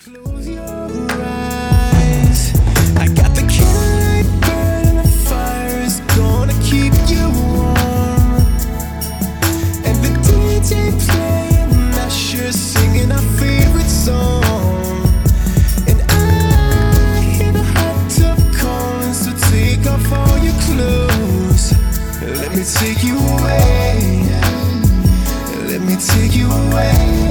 Close your eyes. I got the candlelight burning, the fire is gonna keep you warm. And the DJ playing, Usher singing our favorite song. And I hear the hot tub calling, so take off all your clothes. Let me take you away. Let me take you away.